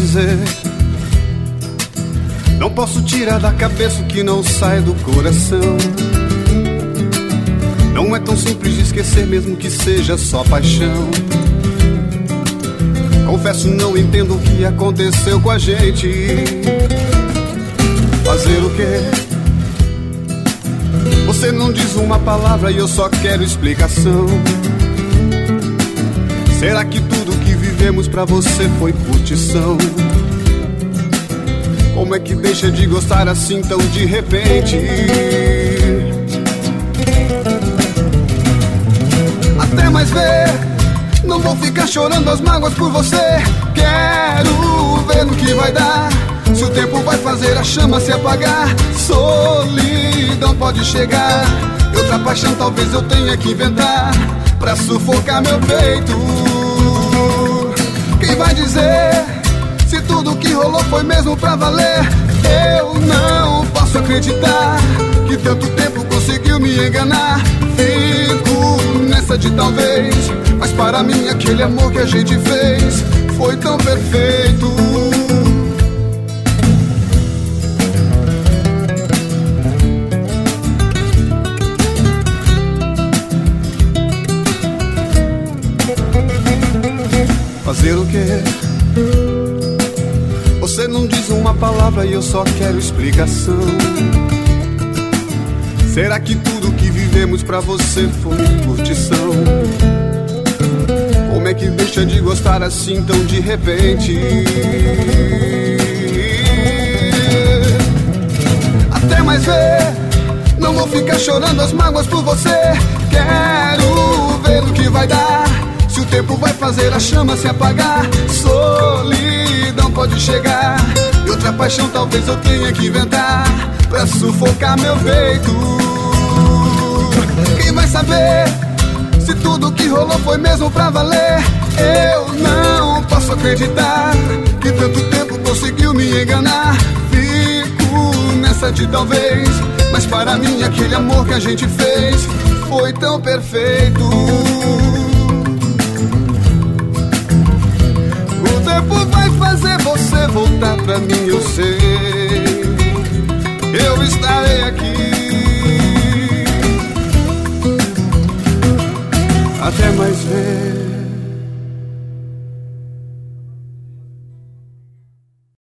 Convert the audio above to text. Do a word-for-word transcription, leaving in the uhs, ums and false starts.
dizer. Não posso tirar da cabeça o que não sai do coração. Não é tão simples de esquecer, mesmo que seja só paixão. Confesso, não entendo o que aconteceu com a gente. Fazer o quê? Você não diz uma palavra e eu só quero explicação. Será que tudo que vivemos pra você foi curtição? Como é que deixa de gostar assim tão de repente? Até mais ver, não vou ficar chorando as mágoas por você. Quero ver no que vai dar, se o tempo vai fazer a chama se apagar. Solidão pode chegar, e outra paixão talvez eu tenha que inventar pra sufocar meu peito. Quem vai dizer se tudo que rolou foi mesmo pra valer? Eu não posso acreditar que tanto tempo conseguiu me enganar. Fico nessa de talvez, mas para mim aquele amor que a gente fez foi tão perfeito. Fazer o quê? Você não diz uma palavra e eu só quero explicação. Será que tudo que vivemos pra você foi curtição? Como é que deixa de gostar assim tão de repente? Até mais ver, não vou ficar chorando as mágoas por você. Quero ver o que vai dar, se o tempo vai fazer a chama se apagar. Solidão pode chegar, e outra paixão talvez eu tenha que inventar pra sufocar meu peito. Quem vai saber se tudo que rolou foi mesmo pra valer? Eu não posso acreditar que tanto tempo conseguiu me enganar. Fico nessa de talvez, mas para mim aquele amor que a gente fez foi tão perfeito. O tempo vai fazer você voltar pra mim, eu sei.